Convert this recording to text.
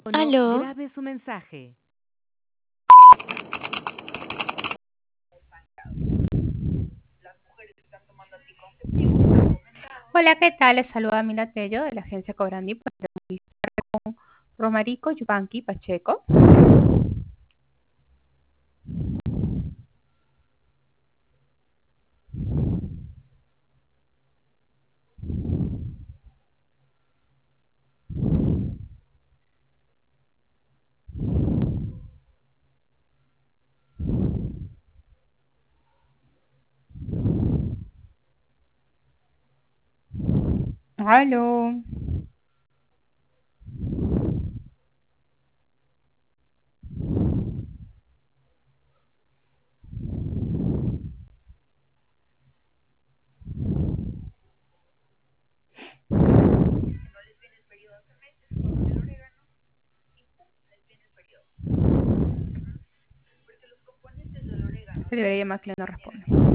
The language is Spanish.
No Aló, grabe su mensaje. Hola, ¿qué tal? Les saluda Mila Tello de la agencia Cobrandi para entrevistar con Romarico Yupanqui Pacheco. Aló. Se debería llamar que no responde.